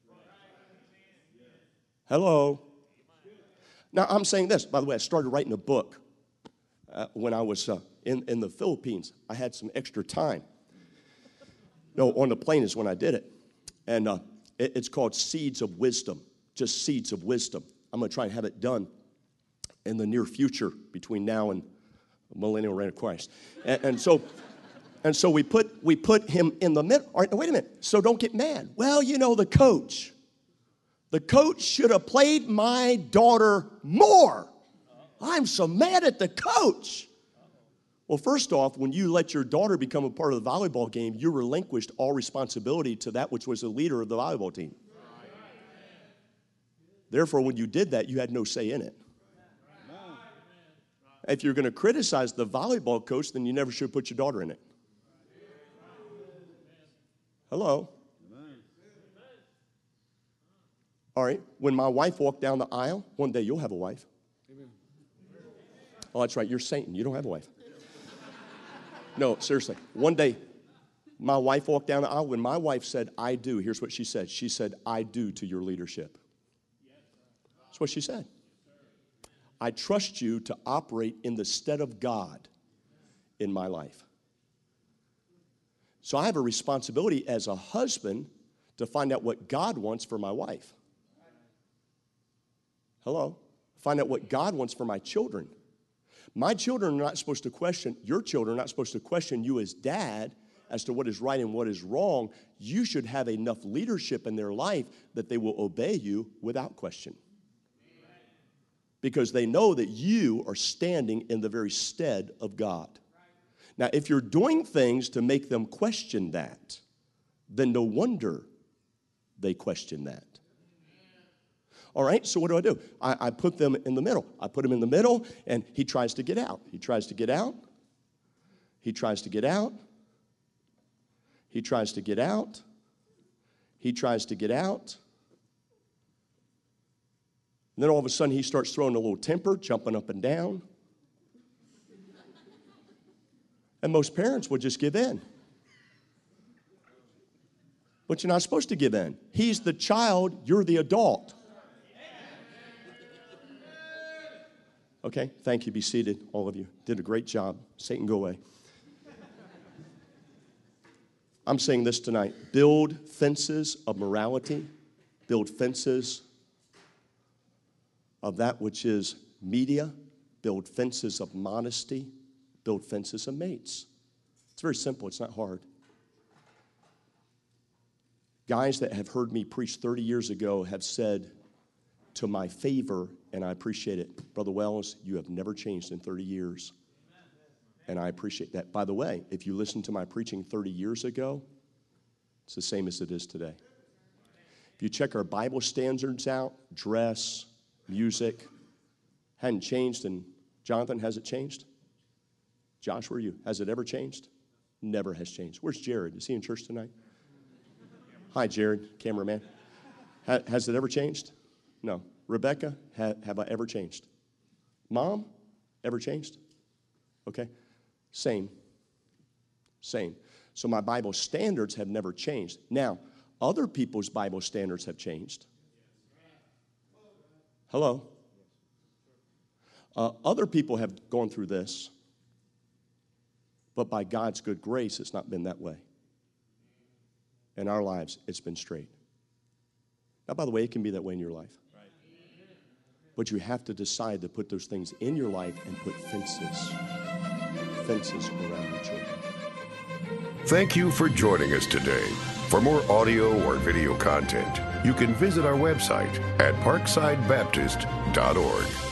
Hello. Now, I'm saying this. By the way, I started writing a book when I was in the Philippines. I had some extra time. No, on the plane is when I did it. And it's called Seeds of Wisdom, just Seeds of Wisdom. I'm going to try and have it done in the near future between now and the millennial reign of Christ. And so we put him in the middle. All right, now wait a minute. So don't get mad. Well, you know, the coach should have played my daughter more. I'm so mad at the coach. Well, first off, when you let your daughter become a part of the volleyball game, you relinquished all responsibility to that which was the leader of the volleyball team. Therefore, when you did that, you had no say in it. If you're going to criticize the volleyball coach, then you never should put your daughter in it. Hello? All right, when my wife walked down the aisle, one day you'll have a wife. Oh, that's right, you're Satan. You don't have a wife. No, seriously. One day, my wife walked down the aisle. When my wife said, I do, here's what she said. She said, I do to your leadership. That's what she said. I trust you to operate in the stead of God in my life. So I have a responsibility as a husband to find out what God wants for my wife. Hello? Find out what God wants for my children. My children are not supposed to question, your children are not supposed to question you as dad as to what is right and what is wrong. You should have enough leadership in their life that they will obey you without question. Because they know that you are standing in the very stead of God. Now, if you're doing things to make them question that, then no wonder they question that. All right, so what do? I put them in the middle. I put him in the middle, and he tries to get out. He tries to get out. He tries to get out. He tries to get out. He tries to get out. And then all of a sudden, he starts throwing a little temper, jumping up and down. And most parents would just give in. But you're not supposed to give in. He's the child, you're the adult. Okay, thank you. Be seated, all of you. Did a great job. Satan, go away. I'm saying this tonight. Build fences of morality. Build fences of that which is media. Build fences of modesty. Build fences of mates. It's very simple. It's not hard. Guys that have heard me preach 30 years ago have said to my favor, and I appreciate it, Brother Wells, you have never changed in 30 years. And I appreciate that. By the way, if you listen to my preaching 30 years ago, it's the same as it is today. If you check our Bible standards out, dress, music, hadn't changed. And Jonathan, has it changed? Josh, where are you? Has it ever changed? Never has changed. Where's Jared? Is he in church tonight? Hi, Jared, cameraman. Has it ever changed? No. Rebecca, have I ever changed? Mom, ever changed? Okay. Same. So my Bible standards have never changed. Now, other people's Bible standards have changed. Hello? Other people have gone through this, but by God's good grace, it's not been that way. In our lives, it's been straight. Now, by the way, it can be that way in your life. But you have to decide to put those things in your life and put fences around your children. Thank you for joining us today. For more audio or video content, you can visit our website at parksidebaptist.org.